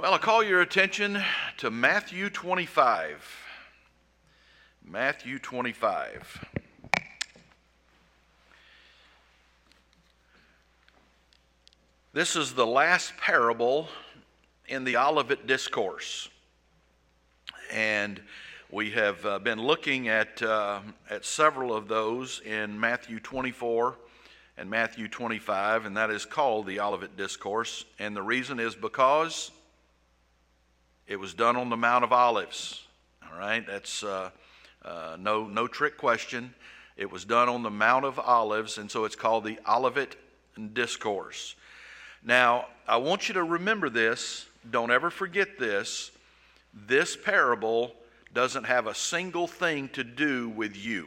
Well, I call your attention to Matthew 25. Matthew 25. This is the last parable in the Olivet Discourse. And we have been looking at several of those in Matthew 24 and Matthew 25, and that is called the Olivet Discourse. And the reason is because it was done on the Mount of Olives. All right, that's no trick question. It was done on the Mount of Olives, and so it's called the Olivet Discourse. Now, I want you to remember this. Don't ever forget this. This parable doesn't have a single thing to do with you.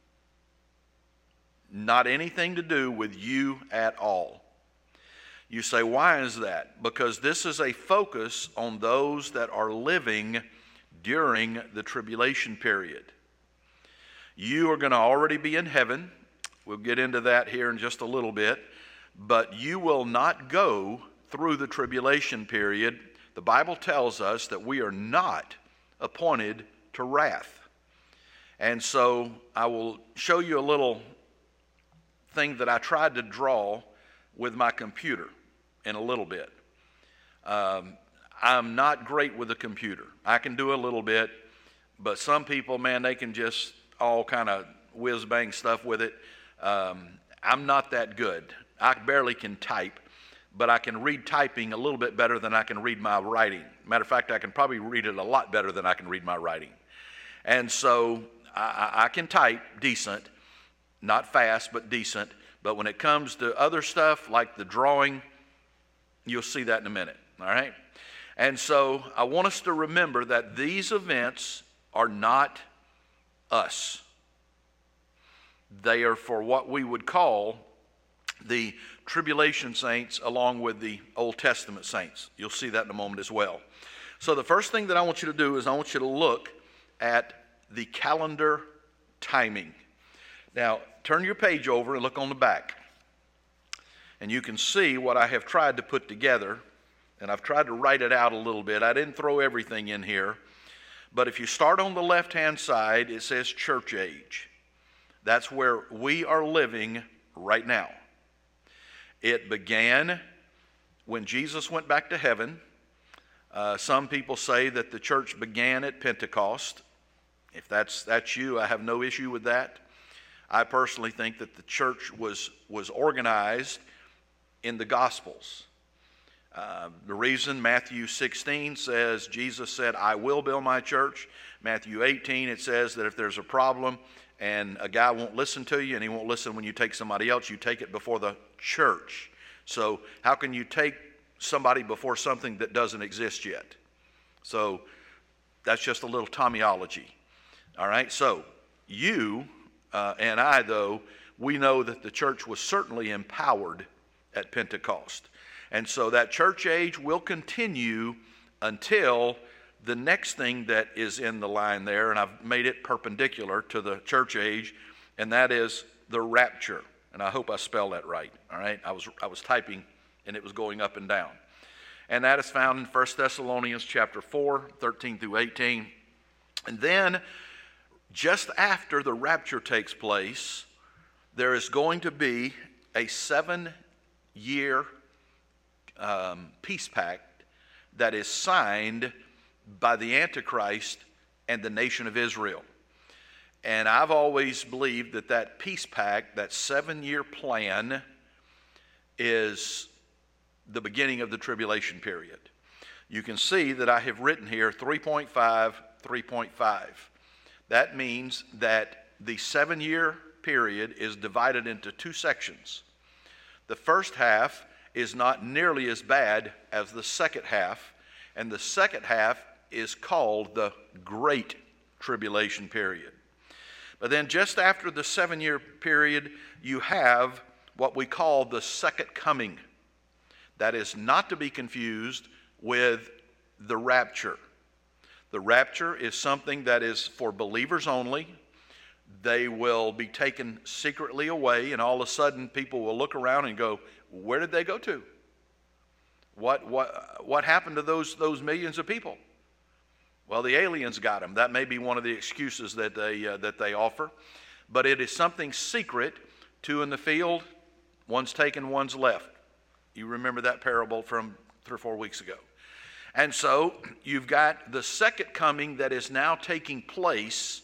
Not anything to do with you at all. You say, why is that? Because this is a focus on those that are living during the tribulation period. You are going to already be in heaven. We'll get into that here in just a little bit. But you will not go through the tribulation period. The Bible tells us that we are not appointed to wrath. And so I will show you a little thing that I tried to draw with my computer in a little bit. I'm not great with a computer. I can do a little bit, but some people, man, they can just all kind of whiz-bang stuff with it. I'm not that good. I barely can type, but I can read typing a little bit better than I can read my writing. Matter of fact, I can probably read it a lot better than I can read my writing. And so I can type decent, not fast, but decent. But when it comes to other stuff like the drawing, you'll see that in a minute, all right? And so I want us to remember that these events are not us. They are for what we would call the tribulation saints along with the Old Testament saints. You'll see that in a moment as well. So the first thing that I want you to do is I want you to look at the calendar timing. Now, turn your page over and look on the back. And you can see what I have tried to put together. And I've tried to write it out a little bit. I didn't throw everything in here. But if you start on the left-hand side, it says church age. That's where we are living right now. It began when Jesus went back to heaven. Some people say that the church began at Pentecost. If that's you, I have no issue with that. I personally think that the church was organized in the Gospels. The reason Matthew 16 says, Jesus said, I will build my church. Matthew 18, it says that if there's a problem and a guy won't listen to you and he won't listen when you take somebody else, you take it before the church. So how can you take somebody before something that doesn't exist yet? So that's just a little Tommyology. All right, so you and I, though, we know that the church was certainly empowered at Pentecost. And so that church age will continue until the next thing that is in the line there, and I've made it perpendicular to the church age, and that is the rapture. And I hope I spelled that right, all right? I was typing, and it was going up and down. And that is found in 1 Thessalonians chapter 4, 13 through 18. And then, just after the rapture takes place, there is going to be a 7-year peace pact that is signed by the Antichrist and the nation of Israel. And I've always believed that peace pact, that 7-year plan, is the beginning of the tribulation period. You can see that I have written here 3.5, 3.5. That means that the 7-year period is divided into 2 sections. The first half is not nearly as bad as the second half, and the second half is called the Great Tribulation Period. But then just after the 7-year period, you have what we call the second coming. That is not to be confused with the rapture. The rapture is something that is for believers only. They will be taken secretly away, and all of a sudden people will look around and go, where did they go to? What happened to those millions of people? Well, the aliens got them. That may be one of the excuses that they offer. But it is something secret. Two in the field, one's taken, one's left. You remember that parable from 3 or 4 weeks ago. And so you've got the second coming that is now taking place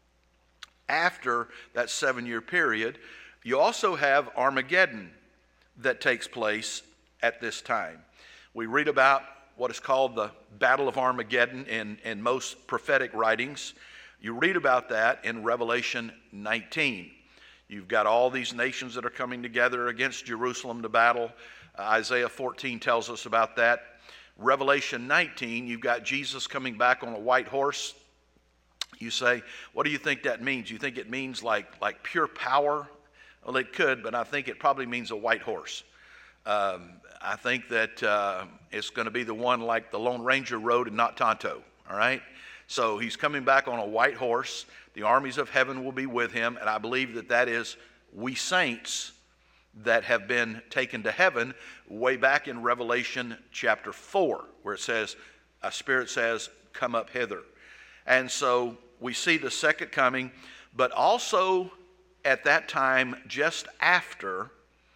after that 7-year period. You also have Armageddon that takes place at this time. We read about what is called the Battle of Armageddon in most prophetic writings. You read about that in Revelation 19. You've got all these nations that are coming together against Jerusalem to battle. Isaiah 14 tells us about that. Revelation 19, you've got Jesus coming back on a white horse. You say, what do you think that means? You think it means like pure power? Well, it could, but I think it probably means a white horse. I think that it's going to be the one like the Lone Ranger rode and not Tonto, all right? So he's coming back on a white horse. The armies of heaven will be with him, and I believe that is we saints that have been taken to heaven way back in Revelation chapter 4, where it says, a spirit says, come up hither. And so we see the second coming, but also at that time, just after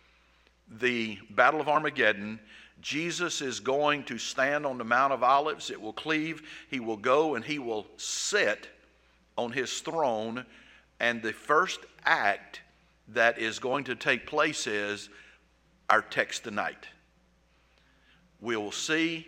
the Battle of Armageddon, Jesus is going to stand on the Mount of Olives. It will cleave. He will go and he will sit on his throne. And the first act that is going to take place is our text tonight. We will see.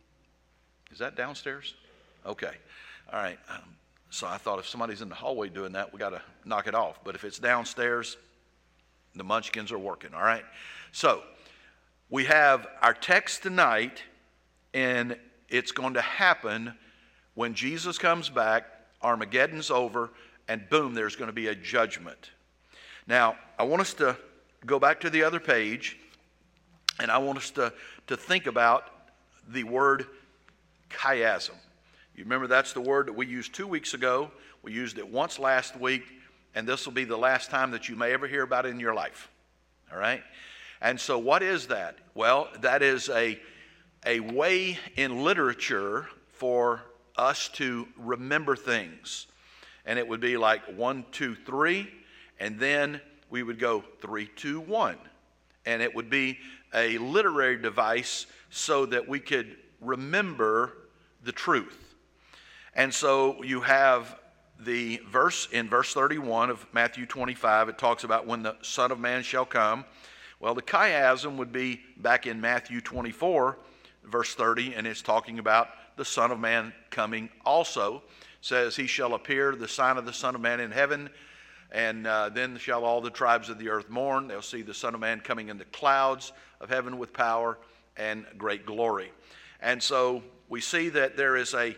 Is that downstairs? Okay. All right. So I thought if somebody's in the hallway doing that, we got to knock it off. But if it's downstairs, the munchkins are working. All right. So we have our text tonight, and it's going to happen when Jesus comes back, Armageddon's over, and boom, there's going to be a judgment. Now, I want us to go back to the other page, and I want us to think about the word chiasm. You remember that's the word that we used 2 weeks ago. We used it once last week, and this will be the last time that you may ever hear about it in your life. All right? And so what is that? Well, that is a way in literature for us to remember things. And it would be like 1, 2, 3, and then we would go 3, 2, 1. And it would be a literary device so that we could remember the truth. And so you have the verse in verse 31 of Matthew 25. It talks about when the Son of Man shall come. Well, the chiasm would be back in Matthew 24, verse 30, and it's talking about the Son of Man coming also. It says, he shall appear, the sign of the Son of Man in heaven, and then shall all the tribes of the earth mourn. They'll see the Son of Man coming in the clouds of heaven with power and great glory. And so we see that there is a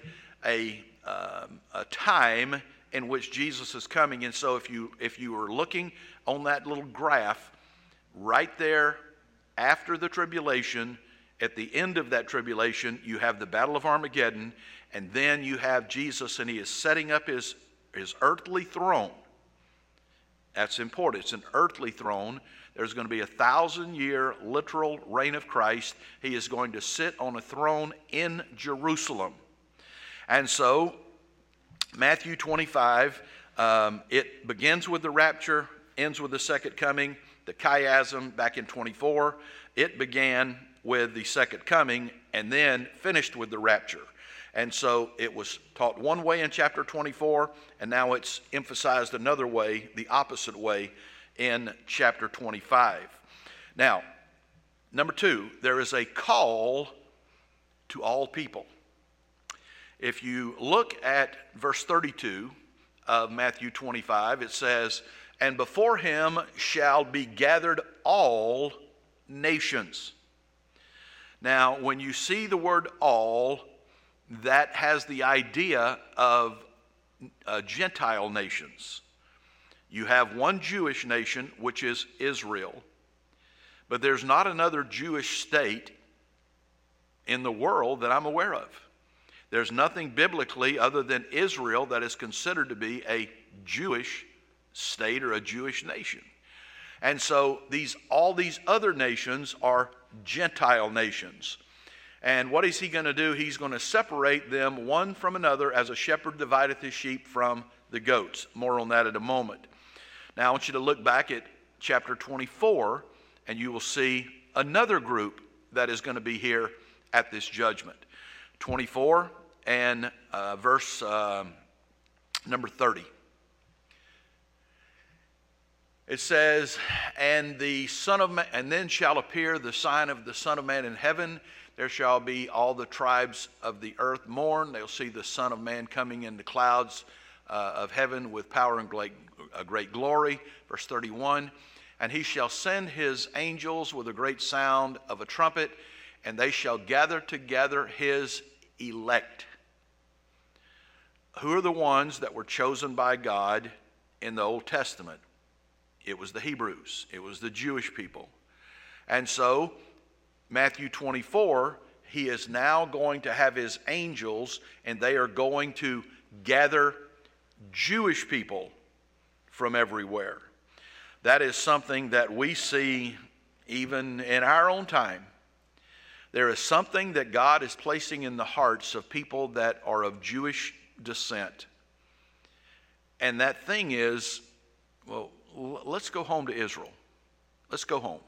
time in which Jesus is coming. And so if you were looking on that little graph, right there after the tribulation, at the end of that tribulation, you have the Battle of Armageddon, and then you have Jesus, and he is setting up his earthly throne. That's important. It's an earthly throne. There's going to be a 1,000-year literal reign of Christ. He is going to sit on a throne in Jerusalem. And so, Matthew 25, it begins with the rapture, ends with the second coming. The chiasm back in 24, it began with the second coming and then finished with the rapture. And so it was taught one way in chapter 24, and now it's emphasized another way, the opposite way, in chapter 25. Now, number 2, there is a call to all people. If you look at verse 32 of Matthew 25, it says, and before him shall be gathered all nations. Now, when you see the word all, that has the idea of Gentile nations. You have one Jewish nation, which is Israel. But there's not another Jewish state in the world that I'm aware of. There's nothing biblically other than Israel that is considered to be a Jewish state or a Jewish nation. And so all these other nations are Gentile nations. And what is he going to do? He's going to separate them one from another as a shepherd divideth his sheep from the goats. More on that in a moment. Now I want you to look back at chapter 24, and you will see another group that is going to be here at this judgment. 24 and verse number 30. It says, and the Son of Man, and then shall appear the sign of the Son of Man in heaven. There shall be all the tribes of the earth mourn. They'll see the Son of Man coming in the clouds of heaven with power and great glory. Verse 31, and he shall send his angels with a great sound of a trumpet, and they shall gather together his elect. Who are the ones that were chosen by God in the Old Testament? It was the Hebrews. It was the Jewish people. And so, Matthew 24, he is now going to have his angels, and they are going to gather Jewish people from everywhere. That is something that we see even in our own time. There is something that God is placing in the hearts of people that are of Jewish descent. And that thing is, well, let's go home to Israel. Let's go home.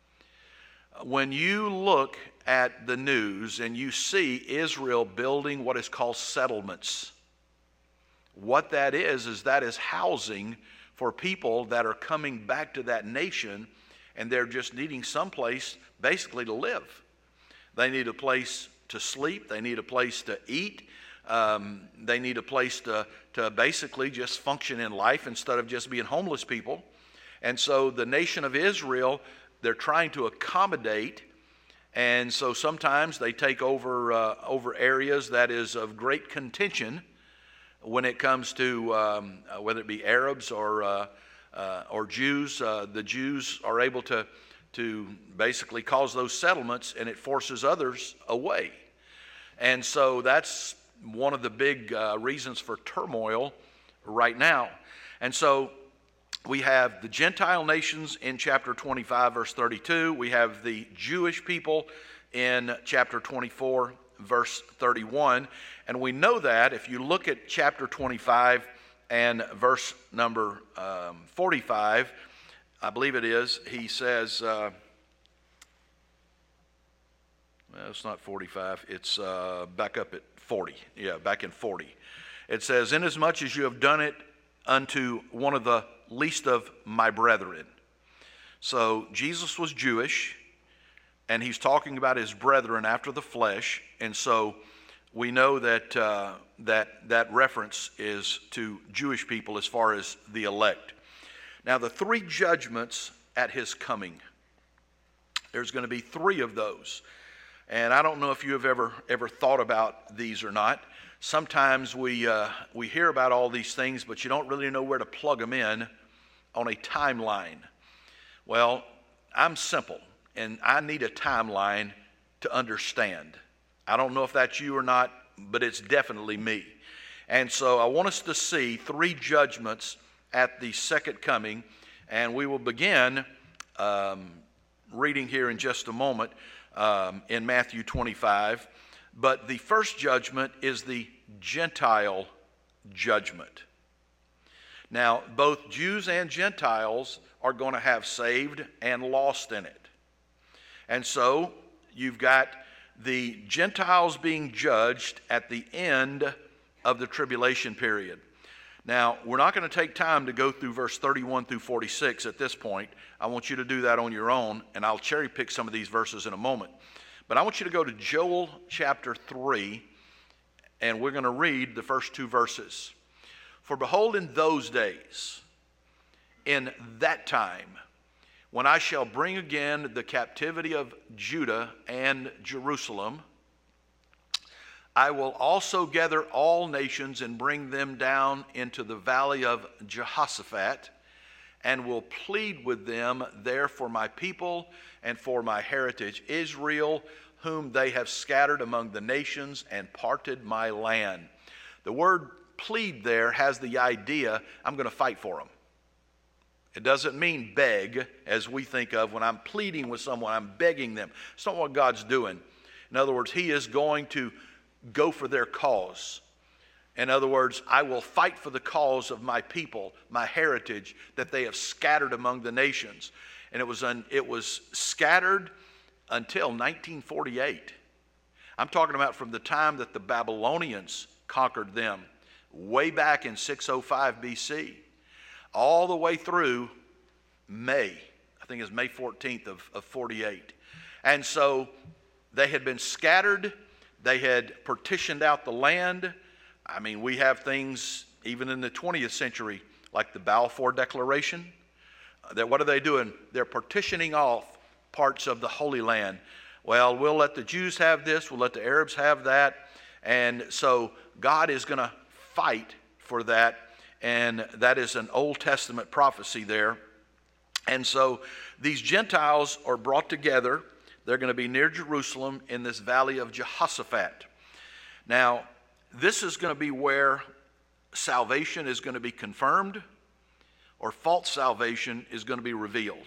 When you look at the news and you see Israel building what is called settlements, what that is that is housing for people that are coming back to that nation, and they're just needing some place basically to live. They need a place to sleep. They need a place to eat. They need a place to basically just function in life instead of just being homeless people. And so the nation of Israel, they're trying to accommodate, and so sometimes they take over areas that is of great contention when it comes to whether it be Arabs or Jews. The Jews are able to basically cause those settlements, and it forces others away. And so that's one of the big reasons for turmoil right now. And so we have the Gentile nations in chapter 25, verse 32. We have the Jewish people in chapter 24, verse 31. And we know that if you look at chapter 25 and verse number 45, I believe it is, he says, well, it's not 45, it's back up at 40. Yeah, back in 40. It says, inasmuch as you have done it unto one of the least of my brethren. So Jesus was Jewish, and he's talking about his brethren after the flesh, and so we know that that reference is to Jewish people as far as the elect. Now, the three judgments at his coming, there's going to be three of those. And I don't know if you have ever thought about these or not. Sometimes we hear about all these things, but you don't really know where to plug them in on a timeline. Well, I'm simple, and I need a timeline to understand. I don't know if that's you or not, but it's definitely me. And so I want us to see three judgments at the second coming, and we will begin reading here in just a moment in Matthew 25. But the first judgment is the Gentile judgment. Now, both Jews and Gentiles are going to have saved and lost in it. And so you've got the Gentiles being judged at the end of the tribulation period. Now, we're not going to take time to go through verse 31 through 46 at this point. I want you to do that on your own, and I'll cherry pick some of these verses in a moment. But I want you to go to Joel chapter 3, and we're going to read the first two verses. For behold, in those days, in that time, when I shall bring again the captivity of Judah and Jerusalem, I will also gather all nations and bring them down into the valley of Jehoshaphat, and will plead with them there for my people and for my heritage Israel, whom they have scattered among the nations and parted my land. The word plead there has the idea, I'm going to fight for them. It doesn't mean beg, as we think of when I'm pleading with someone, I'm begging them. It's not what God's doing. In other words, he is going to go for their cause. In other words, I will fight for the cause of my people, my heritage, that they have scattered among the nations. And it was scattered until 1948. I'm talking about from the time that the Babylonians conquered them, way back in 605 BC, all the way through May. I think it's May 14th of 48. And so they had been scattered. They had partitioned out the land. I mean, we have things even in the 20th century, like the Balfour Declaration. What are they doing? They're partitioning off parts of the Holy Land. Well, we'll let the Jews have this, we'll let the Arabs have that. And so God is going to fight for that. And that is an Old Testament prophecy there. And so these Gentiles are brought together. They're going to be near Jerusalem in this valley of Jehoshaphat. Now, this is going to be where salvation is going to be confirmed, or false salvation is going to be revealed.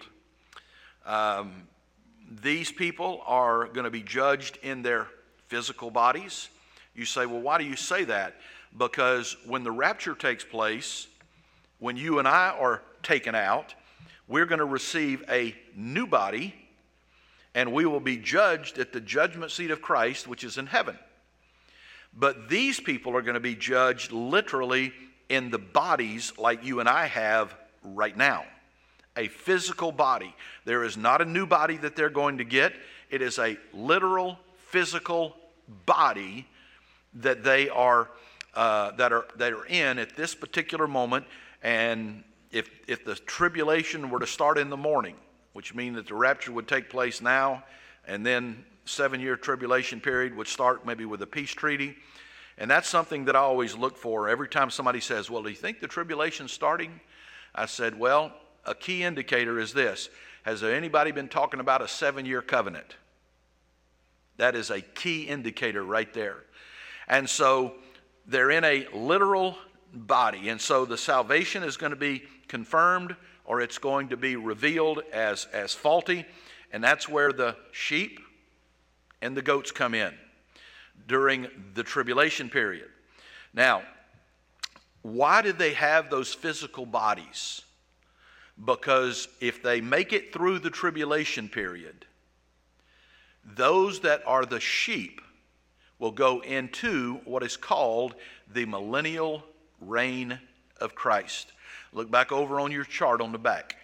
These people are going to be judged in their physical bodies. You say, well, why do you say that? Because when the rapture takes place, when you and I are taken out, we're going to receive a new body, and we will be judged at the judgment seat of Christ, which is in heaven. But these people are going to be judged literally in the bodies like you and I have right now. A physical body. There is not a new body that they're going to get. It is a literal physical body that they are that are in at this particular moment. And if the tribulation were to start in the morning, which means that the rapture would take place now, and then 7-year tribulation period would start maybe with a peace treaty. And that's something that I always look for. Every time somebody says, well, do you think the tribulation's starting? I said, well, a key indicator is this. Has there anybody been talking about a 7-year covenant? That is a key indicator right there. And so they're in a literal body. And so the salvation is going to be confirmed, or it's going to be revealed as faulty. And that's where the sheep and the goats come in during the tribulation period. Now, why did they have those physical bodies? Because if they make it through the tribulation period, those that are the sheep will go into what is called the millennial reign of Christ. Look back over on your chart on the back.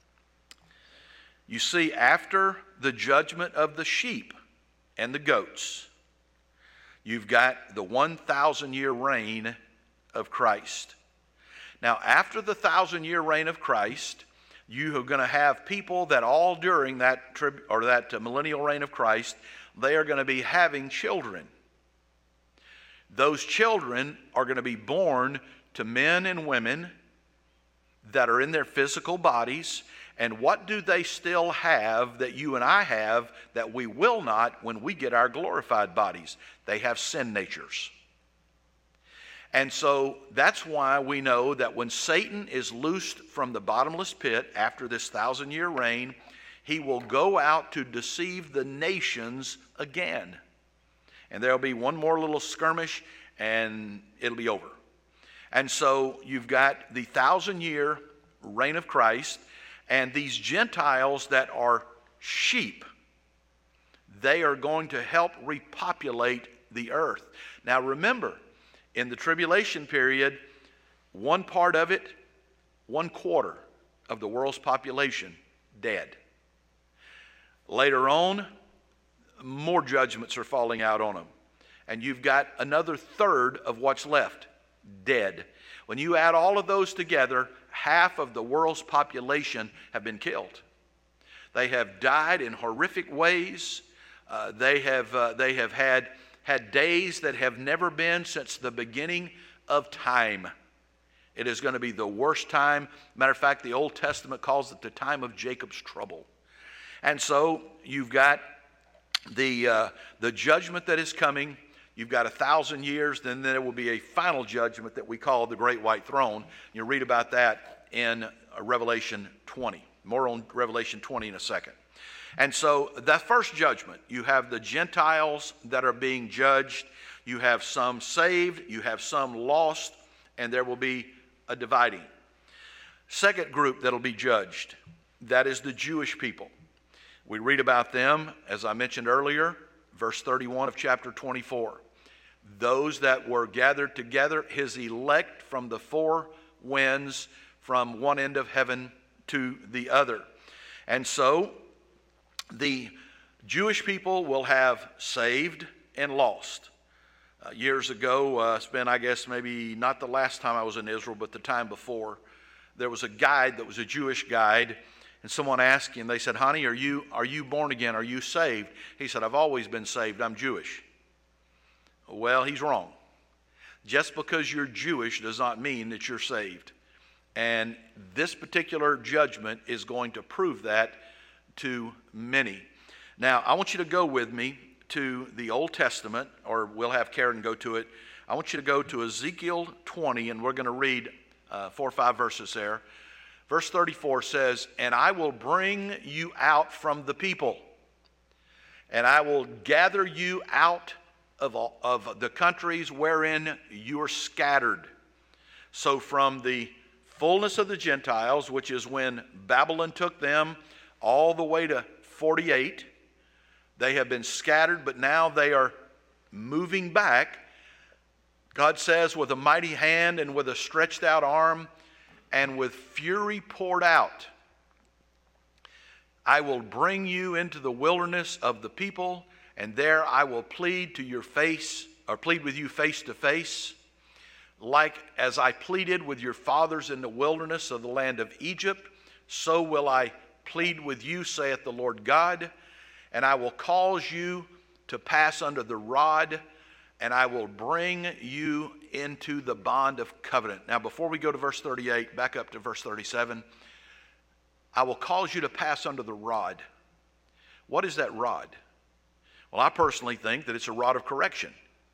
You see, after the judgment of the sheep and the goats, you've got the 1,000-year reign of Christ. Now, after the 1,000-year reign of Christ, you are going to have people that all during that millennial reign of Christ, they are going to be having children. Those children are going to be born to men and women that are in their physical bodies. And what do they still have that you and I have that we will not when we get our glorified bodies? They have sin natures. And so that's why we know that when Satan is loosed from the bottomless pit after this 1,000-year reign, he will go out to deceive the nations again. And there'll be one more little skirmish and it'll be over. And so you've got the 1,000-year reign of Christ, and these Gentiles that are sheep, they are going to help repopulate the earth. Now remember, in the tribulation period, one part of it, 1/4 of the world's population, dead. Later on, more judgments are falling out on them. And you've got another third of what's left, dead. When you add all of those together, half of the world's population have been killed. They have died in horrific ways. They have had days that have never been since the beginning of time. It is going to be the worst time. Matter of fact, the Old Testament calls it the time of Jacob's trouble. And so you've got the judgment that is coming. You've got 1,000 years, then there will be a final judgment that we call the Great White Throne. You'll read about that in Revelation 20. More on Revelation 20 in a second. And so that first judgment, you have the Gentiles that are being judged. You have some saved, you have some lost, and there will be a dividing. Second group that'll be judged, that is the Jewish people. We read about them, as I mentioned earlier, verse 31 of chapter 24. Those that were gathered together, his elect from the four winds, from one end of heaven to the other. And so the Jewish people will have saved and lost. Years ago, it's been, I guess, maybe not the last time I was in Israel, but the time before, there was a guide that was a Jewish guide, and someone asked him, they said, "Honey, are you born again? Are you saved?" He said, "I've always been saved. I'm Jewish." Well, he's wrong. Just because you're Jewish does not mean that you're saved. And this particular judgment is going to prove that to many. Now, I want you to go with me to the Old Testament, or we'll have Karen go to it. I want you to go to Ezekiel 20, and we're going to read 4 or 5 verses there. Verse 34 says, "And I will bring you out from the people, and I will gather you out of the countries wherein you are scattered." So from the fullness of the Gentiles, which is when Babylon took them all the way to 48, they have been scattered, but now they are moving back. God says, with a mighty hand and with a stretched out arm and with fury poured out, I will bring you into the wilderness of the people, and there I will plead with you face to face, like as I pleaded with your fathers in the wilderness of the land of Egypt, so will I plead with you, saith the Lord God. And I will cause you to pass under the rod, and I will bring you into the bond of covenant. Now, before we go to verse 38, back up to verse 37. I will cause you to pass under the rod. What is that rod? Well, I personally think that it's a rod of correction.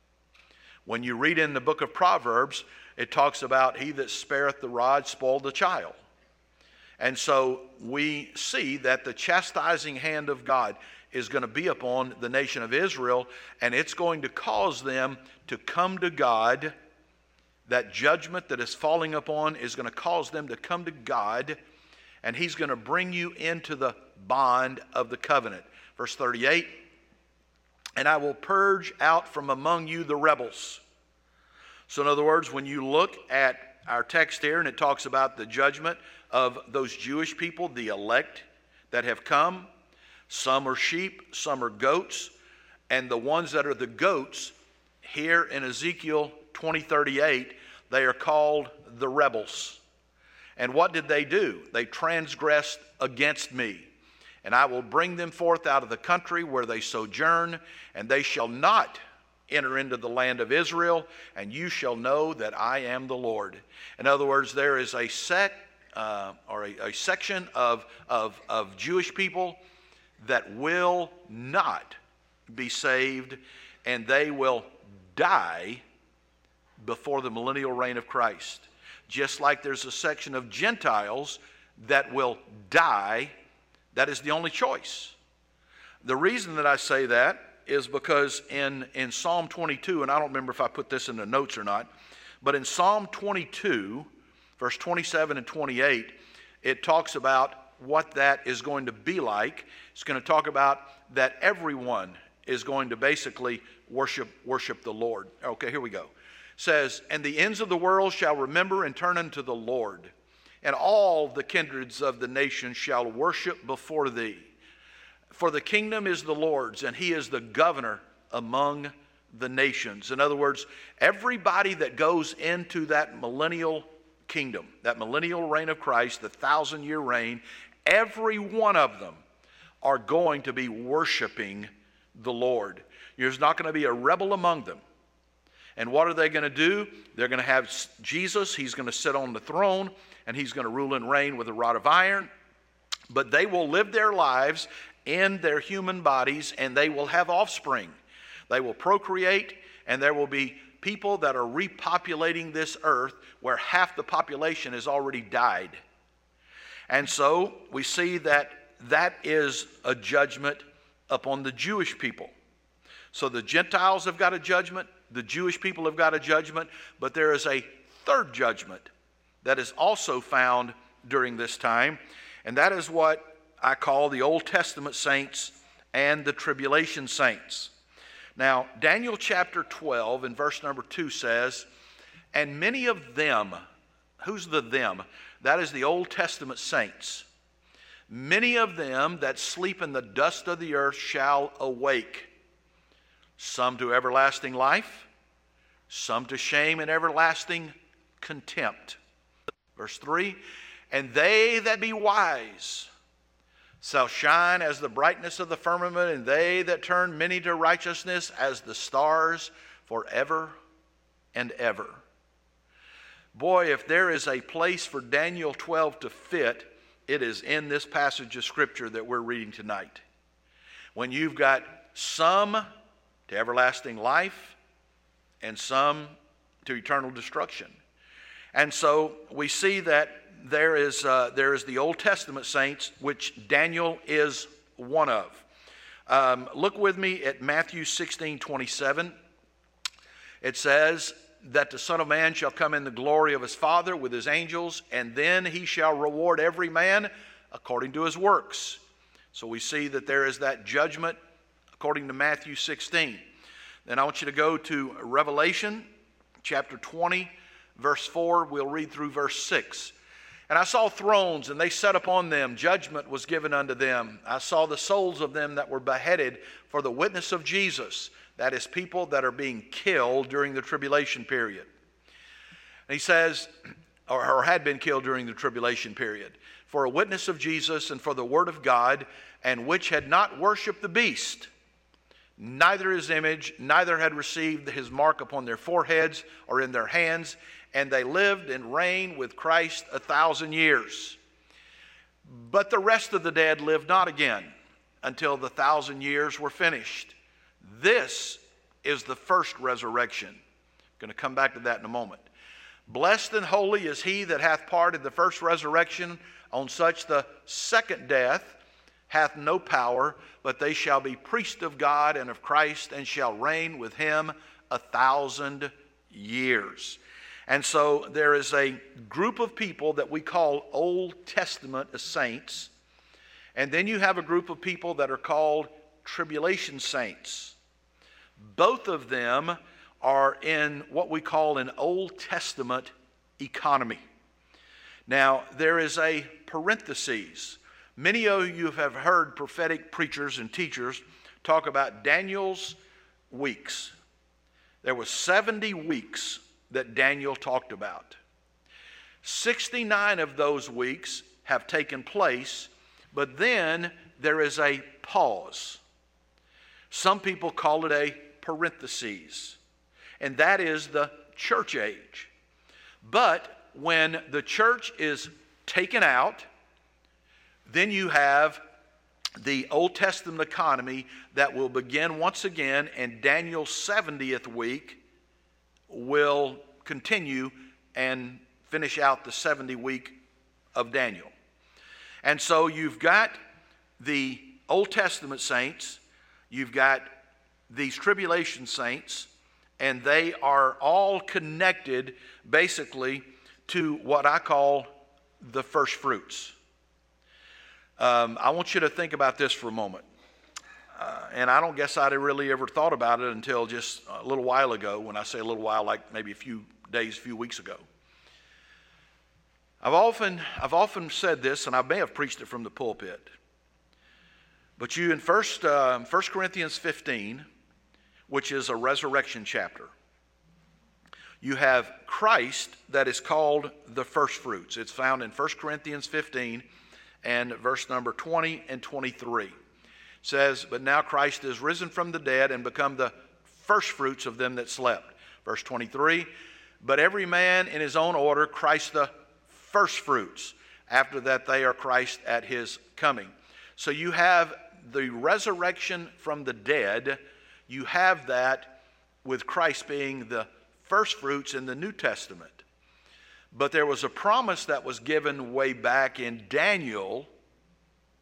When you read in the book of Proverbs, it talks about he that spareth the rod spoiled the child. And so we see that the chastising hand of God is going to be upon the nation of Israel, and it's going to cause them to come to God. That judgment that is falling upon is going to cause them to come to God, and he's going to bring you into the bond of the covenant. Verse 38, "And I will purge out from among you the rebels." So in other words, when you look at our text here, and it talks about the judgment of those Jewish people, the elect that have come, some are sheep, some are goats, and the ones that are the goats, here in Ezekiel 20:38, they are called the rebels. And what did they do? They transgressed against me. And I will bring them forth out of the country where they sojourn, and they shall not enter into the land of Israel, and you shall know that I am the Lord. In other words, there is a sect or a section of Jewish people that will not be saved, and they will die before the millennial reign of Christ. Just like there's a section of Gentiles that will die, that is the only choice. The reason that I say that is because in Psalm 22, and I don't remember if I put this in the notes or not, but in Psalm 22, verse 27 and 28, it talks about what that is going to be like. It's going to talk about that everyone is going to basically worship the Lord. Okay, here we go. It says, "And the ends of the world shall remember and turn unto the Lord, and all the kindreds of the nations shall worship before thee. For the kingdom is the Lord's, and he is the governor among the nations." In other words, everybody that goes into that millennial kingdom, that millennial reign of Christ, the 1,000-year reign, every one of them are going to be worshiping the Lord. There's not going to be a rebel among them. And what are they going to do? They're going to have Jesus. He's going to sit on the throne, and he's going to rule and reign with a rod of iron. But they will live their lives in their human bodies, and they will have offspring. They will procreate, and there will be people that are repopulating this earth where half the population has already died. And so we see that that is a judgment upon the Jewish people. So the Gentiles have got a judgment, the Jewish people have got a judgment, but there is a third judgment that is also found during this time, and that is what I call the Old Testament saints and the tribulation saints. Now, Daniel chapter 12 and verse number 2 says, "And many of them," who's the them? That is the Old Testament saints. "Many of them that sleep in the dust of the earth shall awake, some to everlasting life, some to shame and everlasting contempt." Verse 3, "And they that be wise shall shine as the brightness of the firmament, and they that turn many to righteousness as the stars forever and ever." Boy, if there is a place for Daniel 12 to fit, it is in this passage of Scripture that we're reading tonight. When you've got some to everlasting life and some to eternal destruction. And so we see that there is the Old Testament saints, which Daniel is one of. Look with me at Matthew 16:27. It says that the Son of Man shall come in the glory of his Father with his angels, and then he shall reward every man according to his works. So we see that there is that judgment according to Matthew 16. Then I want you to go to Revelation chapter 20, verse 4. We'll read through verse 6. "And I saw thrones, and they sat upon them. Judgment was given unto them. I saw the souls of them that were beheaded for the witness of Jesus." That is people that are being killed during the tribulation period. And he says, or had been killed during the tribulation period, "For a witness of Jesus and for the word of God, and which had not worshipped the beast, neither his image, neither had received his mark upon their foreheads or in their hands, and they lived and reigned with Christ 1,000 years. But the rest of the dead lived not again until the 1,000 years were finished. This is the first resurrection." I'm going to come back to that in a moment. "Blessed and holy is he that hath part in the first resurrection. On such the second death hath no power, but they shall be priests of God and of Christ, and shall reign with him 1,000 years." And so there is a group of people that we call Old Testament saints, and then you have a group of people that are called tribulation saints. Both of them are in what we call an Old Testament economy. Now, there is a parenthesis. Many of you have heard prophetic preachers and teachers talk about Daniel's weeks. There were 70 weeks that Daniel talked about. 69 of those weeks have taken place, but then there is a pause. Some people call it a parenthesis, and that is the church age. But when the church is taken out, then you have the Old Testament economy that will begin once again, and Daniel's 70th week will continue and finish out the 70 week of Daniel. And so you've got the Old Testament saints, you've got these tribulation saints, and they are all connected basically to what I call the first fruits. I want you to think about this for a moment. And I don't guess I'd really ever thought about it until just a little while ago. When I say a little while, like maybe a few days, a few weeks ago. I've often said this, and I may have preached it from the pulpit. But you in 1 Corinthians 15, which is a resurrection chapter, you have Christ that is called the first fruits. It's found in 1 Corinthians 15 and verse number 20 and 23. It says, "But now Christ is risen from the dead and become the first fruits of them that slept." Verse 23, "But every man in his own order, Christ the first fruits. After that they are Christ at his coming." So you have the resurrection from the dead. You have that with Christ being the first fruits in the New Testament. But there was a promise that was given way back in Daniel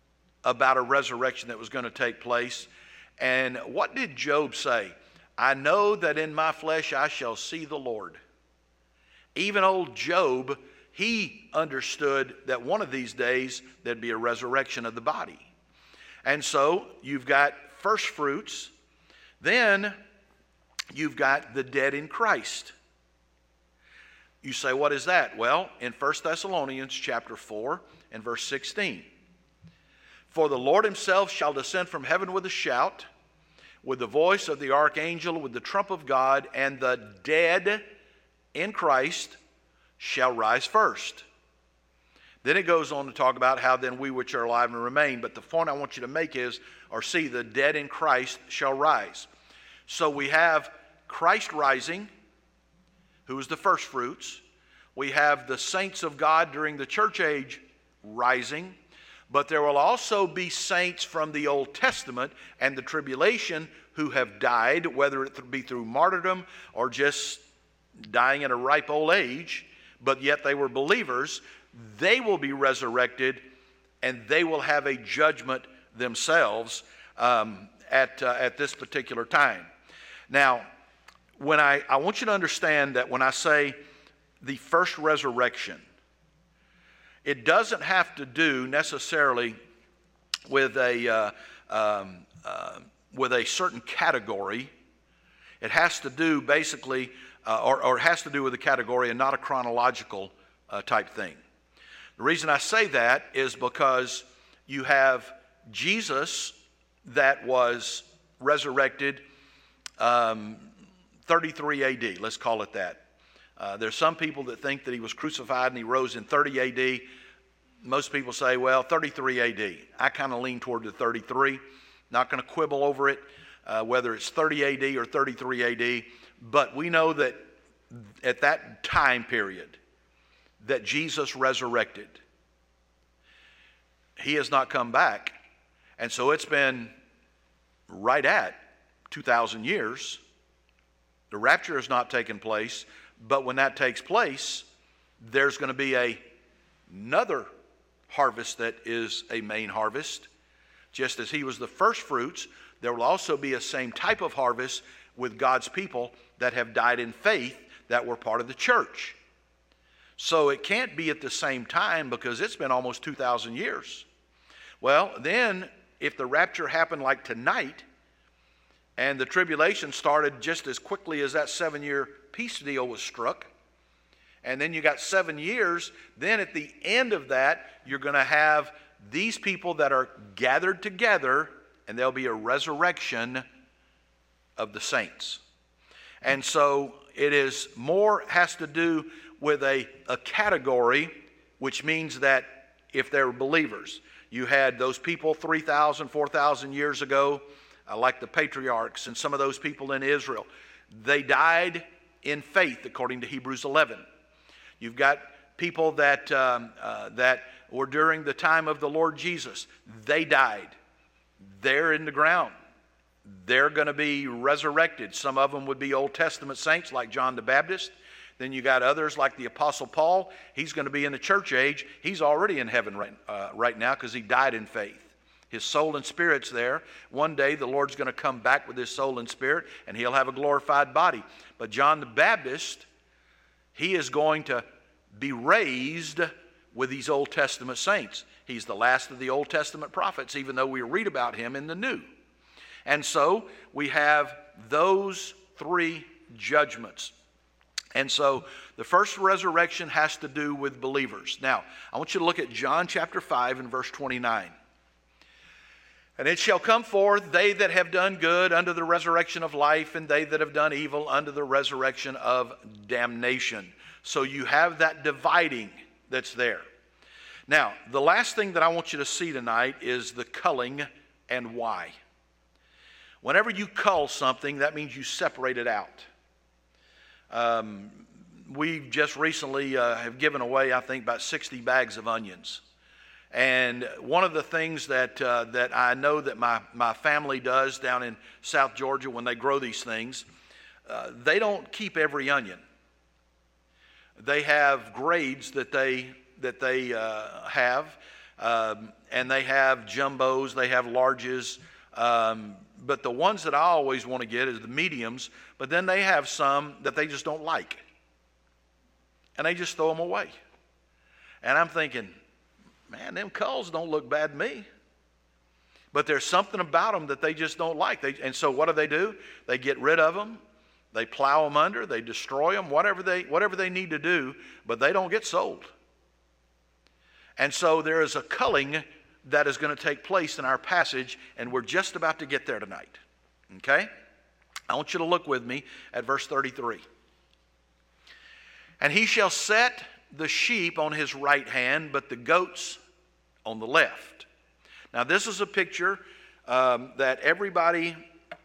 about a resurrection that was going to take place. And what did Job say? I know that in my flesh I shall see the Lord. Even old Job, he understood that one of these days there'd be a resurrection of the body. And so you've got first fruits, then you've got the dead in Christ. You say, what is that? Well, in 1 Thessalonians chapter 4 and verse 16. For the Lord himself shall descend from heaven with a shout, with the voice of the archangel, with the trump of God, and the dead in Christ shall rise first. Then it goes on to talk about how then we which are alive and remain. But the point I want you to make is, or see, the dead in Christ shall rise. So we have Christ rising, who is the first fruits. We have the saints of God during the church age rising. But there will also be saints from the Old Testament and the tribulation who have died, whether it be through martyrdom or just dying at a ripe old age, but yet they were believers. They will be resurrected, and they will have a judgment themselves at this particular time. Now, when I want you to understand that when I say the first resurrection, it doesn't have to do necessarily with a certain category. It has to do basically, or it has to do with a category and not a chronological type thing. The reason I say that is because you have Jesus that was resurrected 33 AD, let's call it that. There's some people that think that he was crucified and he rose in 30 AD. Most people say, well, 33 AD. I kind of lean toward the 33. Not going to quibble over it, whether it's 30 AD or 33 AD. But we know that at that time period that Jesus resurrected, he has not come back. And so it's been right at 2,000 years. The rapture has not taken place. But when that takes place, there's going to be another harvest that is a main harvest. Just as he was the first fruits, there will also be a same type of harvest with God's people that have died in faith that were part of the church. So it can't be at the same time because it's been almost 2,000 years. Well, then if the rapture happened like tonight and the tribulation started just as quickly as that 7-year peace deal was struck, and then you got 7 years, then at the end of that, you're going to have these people that are gathered together, and there'll be a resurrection of the saints. And so it is more has to do with a category, which means that if they're believers, you had those people 3,000, 4,000 years ago, like the patriarchs and some of those people in Israel. They died in faith, according to Hebrews 11. You've got people that were during the time of the Lord Jesus. They died. They're in the ground. They're going to be resurrected. Some of them would be Old Testament saints like John the Baptist. Then you got others like the Apostle Paul. He's going to be in the church age. He's already in heaven right now because he died in faith. His soul and spirit's there. One day the Lord's going to come back with his soul and spirit, and he'll have a glorified body. But John the Baptist, he is going to be raised with these Old Testament saints. He's the last of the Old Testament prophets, even though we read about him in the New. And so we have those three judgments. And so the first resurrection has to do with believers. Now, I want you to look at John chapter 5 and verse 29. And it shall come forth, they that have done good unto the resurrection of life, and they that have done evil unto the resurrection of damnation. So you have that dividing that's there. Now, the last thing that I want you to see tonight is the culling and why. Whenever you cull something, that means you separate it out. We just recently have given away, I think, about 60 bags of onions. And one of the things that I know that my family does down in South Georgia when they grow these things, they don't keep every onion. They have grades that they have. and they have jumbos, they have larges, but the ones that I always want to get is the mediums, but then they have some that they just don't like, and they just throw them away. And I'm thinking, man, them culls don't look bad to me. But there's something about them that they just don't like. And so what do? They get rid of them. They plow them under. They destroy them, whatever they need to do, but they don't get sold. And so there is a culling that is going to take place in our passage, and we're just about to get there tonight. Okay? I want you to look with me at verse 33. And he shall set the sheep on his right hand, but the goats on the left. Now this is a picture that everybody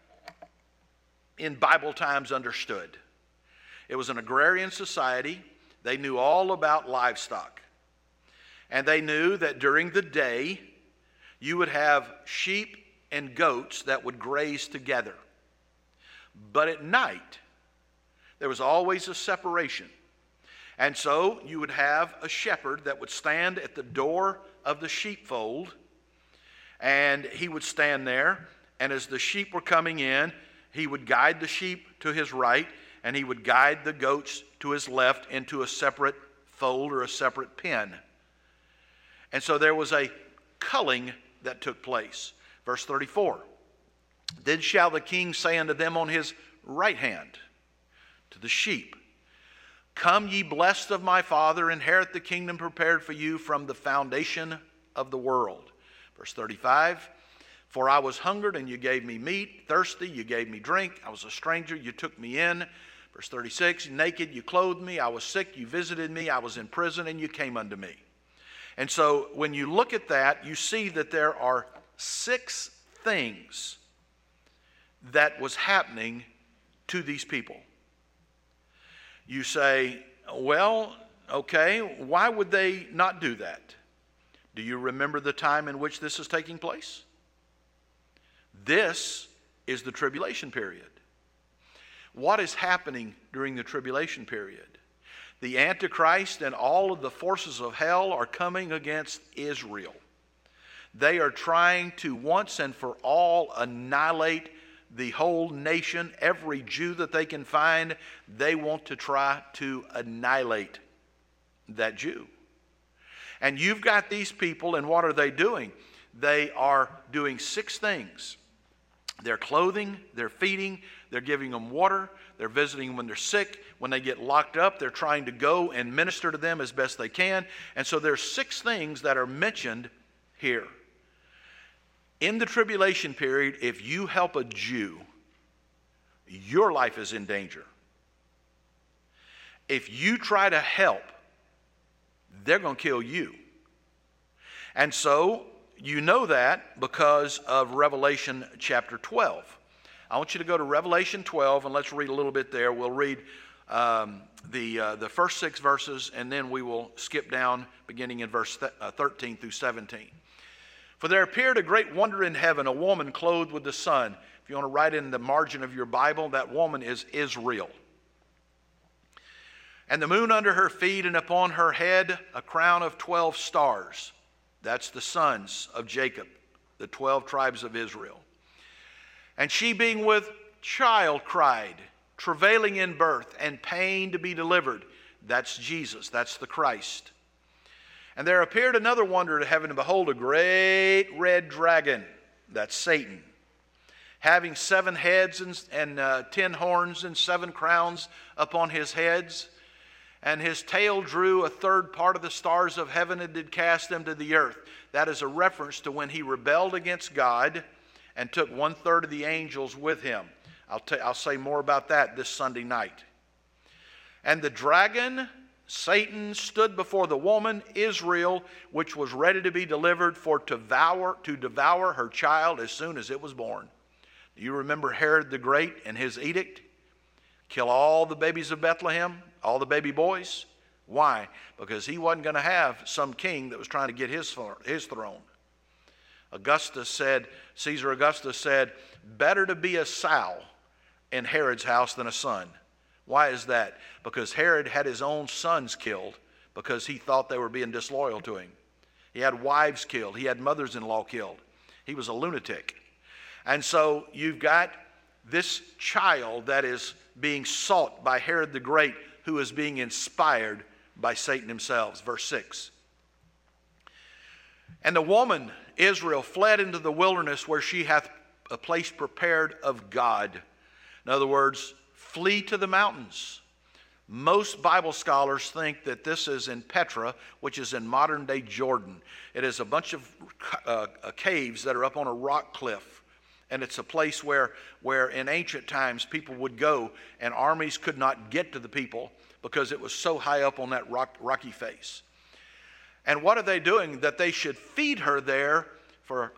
in Bible times understood. It was an agrarian society. They knew all about livestock. And they knew that during the day you would have sheep and goats that would graze together. But at night there was always a separation. And so you would have a shepherd that would stand at the door of the sheepfold, and he would stand there, and as the sheep were coming in, he would guide the sheep to his right, and he would guide the goats to his left into a separate fold or a separate pen. And so there was a culling that took place. Verse 34, then shall the king say unto them on his right hand, to the sheep, come ye blessed of my Father, inherit the kingdom prepared for you from the foundation of the world. Verse 35, for I was hungered and you gave me meat, thirsty, you gave me drink, I was a stranger, you took me in. Verse 36, naked, you clothed me, I was sick, you visited me, I was in prison, and you came unto me. And so when you look at that, you see that there are 6 things that was happening to these people. You say, well, okay, why would they not do that? Do you remember the time in which this is taking place? This is the tribulation period. What is happening during the tribulation period? The Antichrist and all of the forces of hell are coming against Israel. They are trying to once and for all annihilate the whole nation. Every Jew that they can find, they want to try to annihilate that Jew. And you've got these people, and what are they doing? They are doing 6 things. They're clothing, they're feeding, they're giving them water, they're visiting them when they're sick. When they get locked up, they're trying to go and minister to them as best they can. And so there's 6 things that are mentioned here. In the tribulation period, if you help a Jew, your life is in danger. If you try to help, they're going to kill you. And so you know that because of Revelation chapter 12. I want you to go to Revelation 12, and let's read a little bit there. We'll read the first 6 verses, and then we will skip down beginning in verse 13 through 17. For there appeared a great wonder in heaven, a woman clothed with the sun. If you want to write in the margin of your Bible, that woman is Israel. And the moon under her feet, and upon her head a crown of 12 stars. That's the sons of Jacob, the 12 tribes of Israel. And she being with child cried, travailing in birth, and pain to be delivered. That's Jesus, that's the Christ. And there appeared another wonder to heaven, and behold, a great red dragon, that's Satan, having 7 heads and 10 horns and 7 crowns upon his heads. And his tail drew a third part of the stars of heaven and did cast them to the earth. That is a reference to when he rebelled against God and took 1/3 of the angels with him. I'll say more about that this Sunday night. And the dragon, Satan, stood before the woman, Israel, which was ready to be delivered to devour her child as soon as it was born. Do you remember Herod the Great and his edict? Kill all the babies of Bethlehem, all the baby boys. Why? Because he wasn't going to have some king that was trying to get his throne. Caesar Augustus said, better to be a sow in Herod's house than a son. Why is that? Because Herod had his own sons killed because he thought they were being disloyal to him. He had wives killed. He had mothers-in-law killed. He was a lunatic. And so you've got this child that is being sought by Herod the Great, who is being inspired by Satan himself. Verse 6. And the woman, Israel, fled into the wilderness where she hath a place prepared of God. In other words, flee to the mountains. Most Bible scholars think that this is in Petra, which is in modern-day Jordan. It is a bunch of caves that are up on a rock cliff. And it's a place where in ancient times people would go and armies could not get to the people because it was so high up on that rocky face. And what are they doing? That they should feed her there for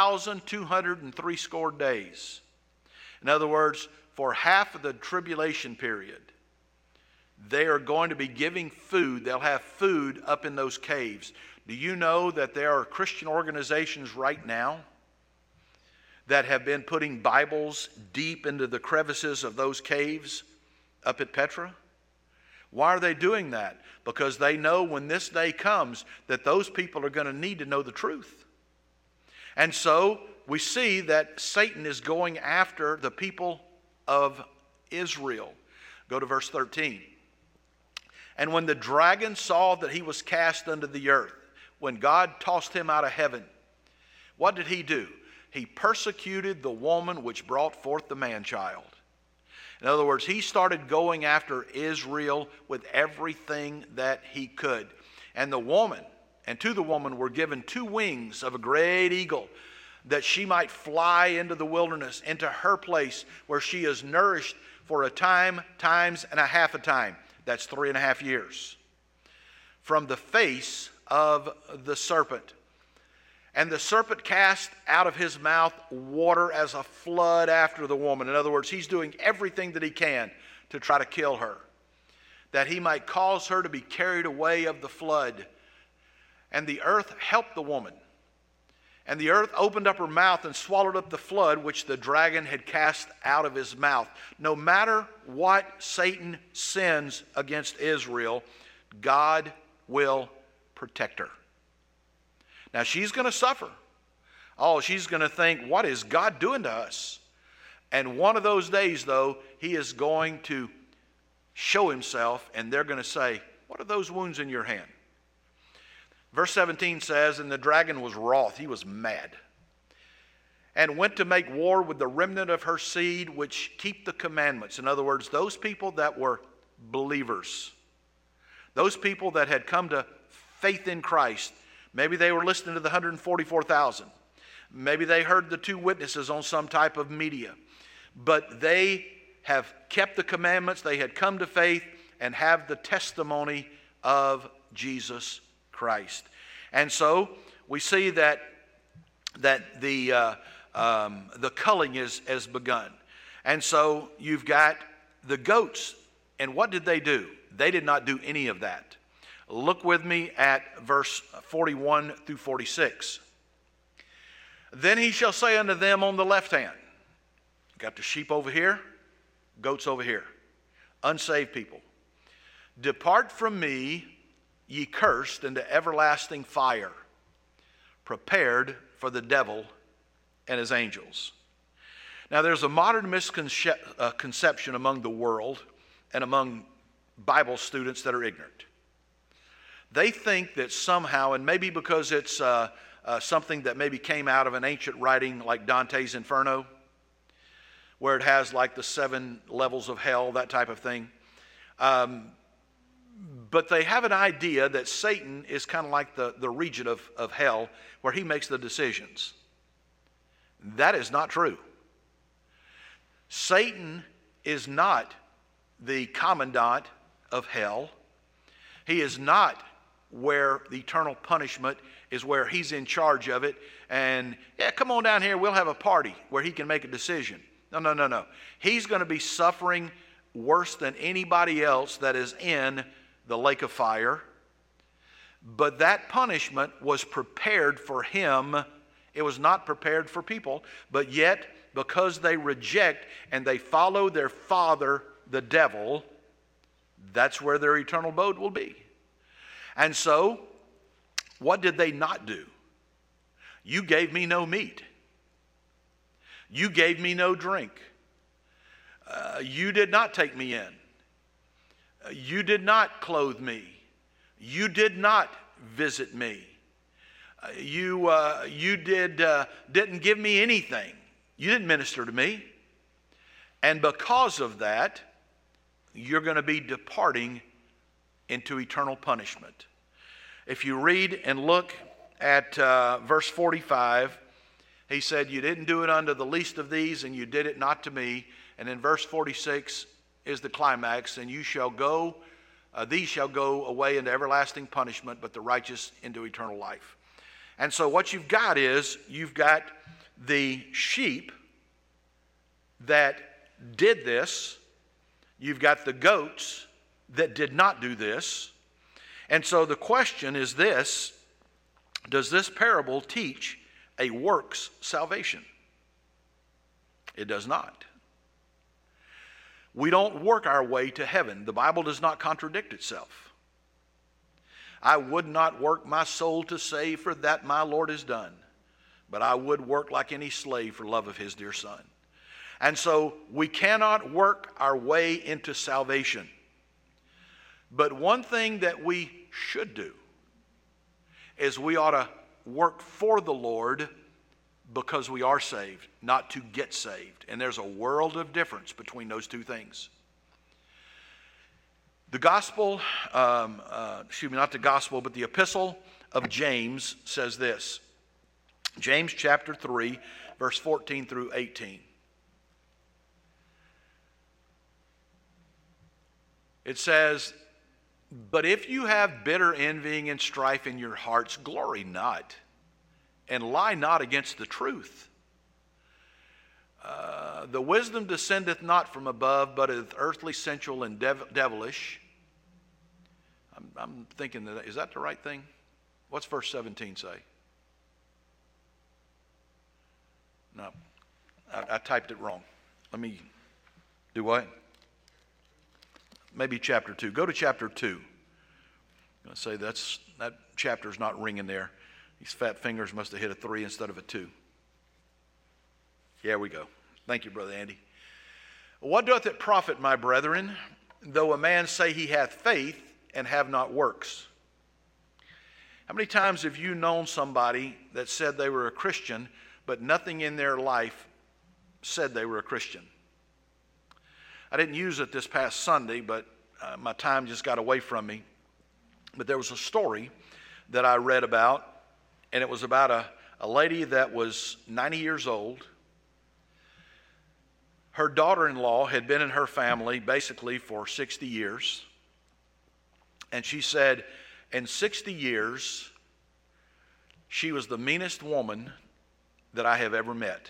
1,260 days. In other words, for half of the tribulation period, they are going to be giving food. They'll have food up in those caves. Do you know that there are Christian organizations right now that have been putting Bibles deep into the crevices of those caves up at Petra? Why are they doing that? Because they know when this day comes that those people are going to need to know the truth. And so we see that Satan is going after the people of Israel. Go to verse 13. And when the dragon saw that he was cast unto the earth, when God tossed him out of heaven, what did he do? He persecuted the woman which brought forth the man-child. In other words, he started going after Israel with everything that he could. And to the woman were given 2 wings of a great eagle, that she might fly into the wilderness, into her place where she is nourished for a time, times, and a half a time. That's 3.5 years. From the face of the serpent. And the serpent cast out of his mouth water as a flood after the woman. In other words, he's doing everything that he can to try to kill her, that he might cause her to be carried away of the flood. And the earth helped the woman. And the earth opened up her mouth and swallowed up the flood which the dragon had cast out of his mouth. No matter what Satan sends against Israel, God will protect her. Now she's going to suffer. Oh, she's going to think, what is God doing to us? And one of those days, though, he is going to show himself, and they're going to say, what are those wounds in your hand? Verse 17 says, and the dragon was wroth, he was mad, and went to make war with the remnant of her seed, which keep the commandments. In other words, those people that were believers, those people that had come to faith in Christ. Maybe they were listening to the 144,000. Maybe they heard the 2 witnesses on some type of media. But they have kept the commandments. They had come to faith and have the testimony of Jesus Christ. And so we see that the culling has begun. And so you've got the goats. And what did they do? They did not do any of that. Look with me at verse 41 through 46. Then he shall say unto them on the left hand, got the sheep over here, goats over here, unsaved people. Depart from me, ye cursed, into everlasting fire, prepared for the devil and his angels. Now there's a modern misconception among the world and among Bible students that are ignorant. They think that somehow, and maybe because it's something that maybe came out of an ancient writing like Dante's Inferno, where it has like the 7 levels of hell, that type of thing. But they have an idea that Satan is kind of like the region of hell where he makes the decisions. That is not true. Satan is not the commandant of hell. He is not where the eternal punishment is, where he's in charge of it. And yeah, come on down here, we'll have a party where he can make a decision. No. He's going to be suffering worse than anybody else that is in the lake of fire. But that punishment was prepared for him. It was not prepared for people. But yet, because they reject and they follow their father, the devil, that's where their eternal abode will be. And so, What did they not do? You gave me no meat. You gave me no drink. You did not take me in. You did not clothe me. You did not visit me. You didn't give me anything. You didn't minister to me. And because of that, you're going to be departing into eternal punishment. If you read and look at verse 45, he said, you didn't do it unto the least of these, and you did it not to me. And in verse 46 is the climax, and you shall go, these shall go away into everlasting punishment, but the righteous into eternal life. And so what you've got is, you've got the sheep that did this. You've got the goats that did not do this. And so the question is this: does this parable teach a works salvation? It does not. We don't work our way to heaven. The Bible does not contradict itself. I would not work my soul to save, for that my Lord has done. But I would work like any slave for love of his dear Son. And so we cannot work our way into salvation. But one thing that we should do is we ought to work for the Lord because we are saved, not to get saved. And there's a world of difference between those two things. The gospel, not the gospel, but the epistle of James says this. James chapter 3, verse 14 through 18. It says, but if you have bitter envying and strife in your hearts, glory not, and lie not against the truth. The wisdom descendeth not from above, but is earthly, sensual, and devilish. I'm thinking, is that the right thing? What's verse 17 say? No, I typed it wrong. Let me do what? Maybe chapter 2. Go to chapter 2. I'm going to say that chapter's not ringing there. These fat fingers must have hit a 3 instead of a 2. Here we go. Thank you, Brother Andy. What doth it profit, my brethren, though a man say he hath faith and have not works? How many times have you known somebody that said they were a Christian, but nothing in their life said they were a Christian? I didn't use it this past Sunday, but my time just got away from me. But there was a story that I read about, and it was about a lady that was 90 years old. Her daughter-in-law had been in her family basically for 60 years. And she said, in 60 years, she was the meanest woman that I have ever met.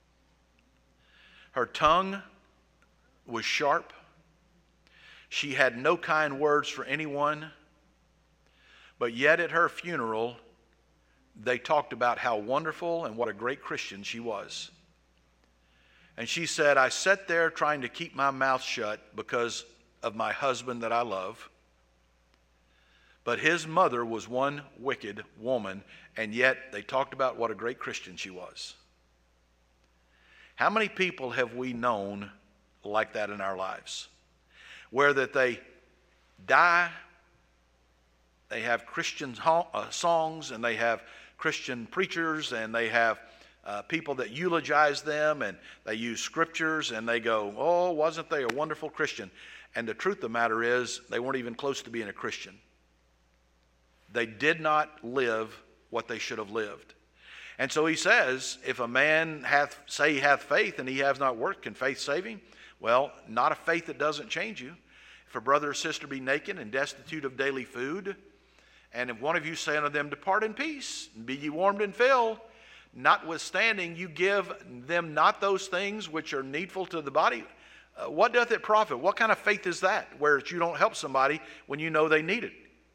Her tongue was sharp. She had no kind words for anyone. But yet at her funeral, they talked about how wonderful and what a great Christian she was. And she said, I sat there trying to keep my mouth shut because of my husband that I love. But his mother was one wicked woman, and yet they talked about what a great Christian she was. How many people have we known like that in our lives? Where that they die, they have Christian songs, and they have Christian preachers, and they have people that eulogize them, and they use scriptures, and they go, oh, wasn't they a wonderful Christian? And the truth of the matter is, they weren't even close to being a Christian. They did not live what they should have lived. And so he says, if a man say he hath faith and he has not worked, can faith save him? Well, not a faith that doesn't change you. If a brother or sister be naked and destitute of daily food, and if one of you say unto them, depart in peace, and be ye warmed and filled, notwithstanding you give them not those things which are needful to the body, what doth it profit? What kind of faith is that, where you don't help somebody when you know they need it?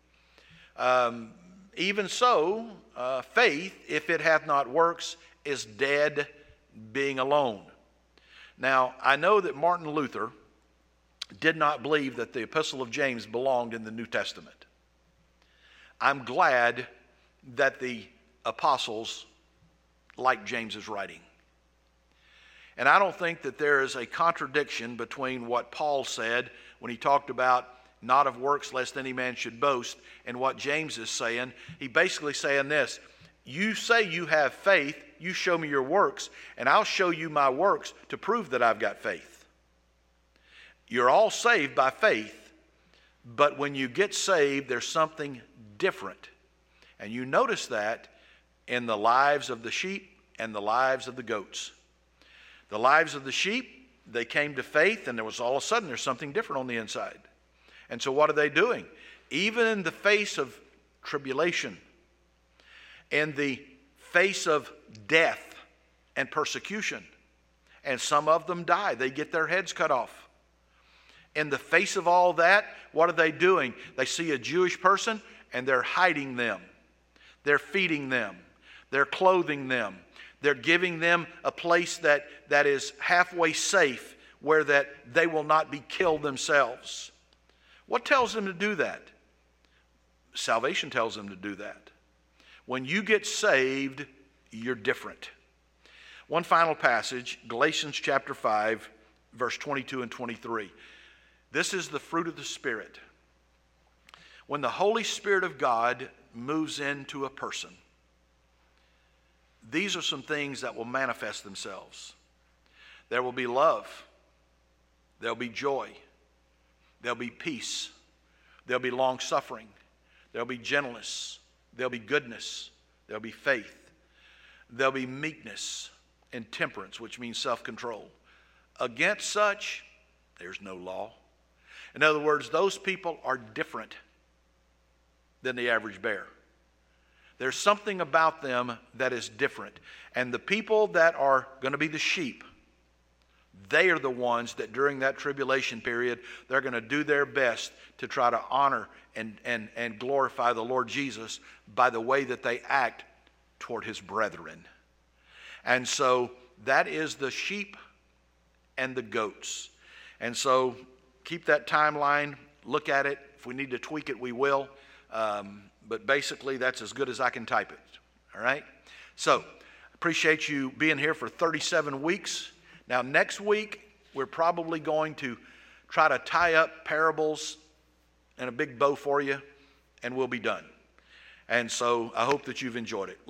Even so, faith, if it hath not works, is dead, being alone. Now, I know that Martin Luther did not believe that the Epistle of James belonged in the New Testament. I'm glad that the apostles liked James's writing. And I don't think that there is a contradiction between what Paul said when he talked about not of works lest any man should boast, and what James is saying. He basically saying this: you say you have faith, you show me your works, and I'll show you my works to prove that I've got faith. You're all saved by faith, but when you get saved, there's something different. And you notice that in the lives of the sheep and the lives of the goats. The lives of the sheep, they came to faith, and there was all of a sudden there's something different on the inside. And so what are they doing? Even in the face of tribulation, in the face of death and persecution, and some of them die. They get their heads cut off. In the face of all that, what are they doing? They see a Jewish person and they're hiding them. They're feeding them. They're clothing them. They're giving them a place that is halfway safe, where that they will not be killed themselves. What tells them to do that? Salvation tells them to do that. When you get saved, you're different. One final passage, Galatians chapter 5, verse 22 and 23. This is the fruit of the Spirit. When the Holy Spirit of God moves into a person, these are some things that will manifest themselves. There will be love. There'll be joy. There'll be peace. There'll be long-suffering. There'll be gentleness. There'll be goodness. There'll be faith. There'll be meekness and temperance, which means self-control. Against such, there's no law. In other words, those people are different than the average bear. There's something about them that is different. And the people that are going to be the sheep, they are the ones that during that tribulation period, they're going to do their best to try to honor and glorify the Lord Jesus by the way that they act toward his brethren. And so that is the sheep and the goats. And so keep that timeline, look at it. If we need to tweak it, we will. But basically, that's as good as I can type it. All right? So appreciate you being here for 37 weeks. Now, next week, we're probably going to try to tie up parables in a big bow for you, and we'll be done. And so I hope that you've enjoyed it.